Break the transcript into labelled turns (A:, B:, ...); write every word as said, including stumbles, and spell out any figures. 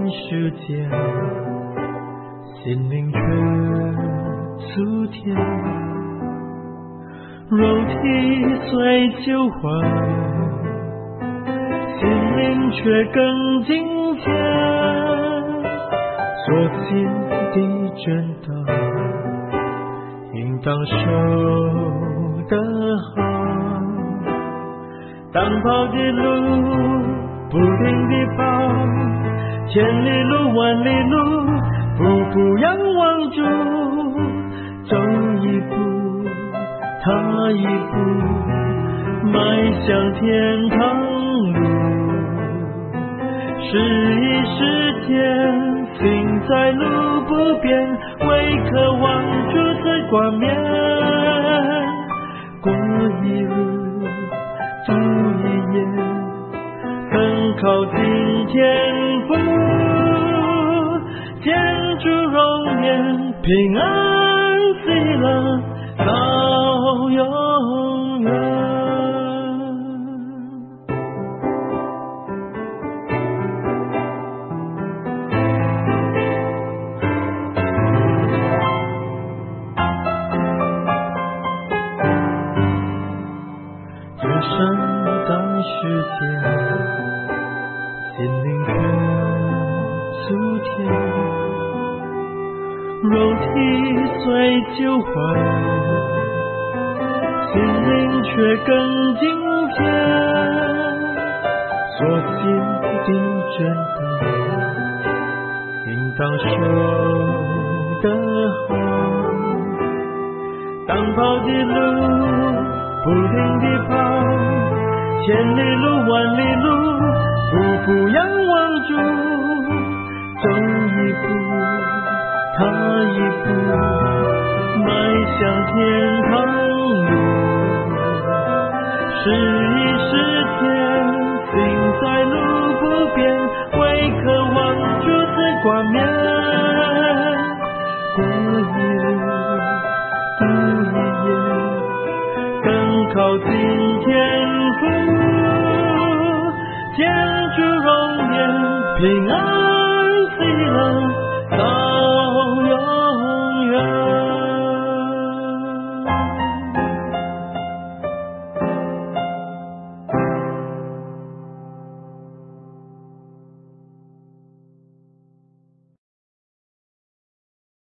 A: 世间，心灵却粗甜，肉体虽旧换，心灵却更金钱，所幸的真道应当守得好，当跑的路不停地跑，千里路万里路步步仰望主，走一步踏一步迈向天堂路，是一是天行在路不变，为渴望主赐冠冕，过一路走一夜，更靠近天父，见主容颜，平安喜乐到永远。最深在世间，心灵却粗甜，肉体虽旧换，心灵却更金钱，所信的真道应当守得好，当跑的路不停地跑，千里路万里路步步仰望主，走一步踏一步迈向天堂路，是一是天行在路不变，为渴望主赐冠冕，过一路度一夜，更靠近天父，见主容颜，平安喜乐到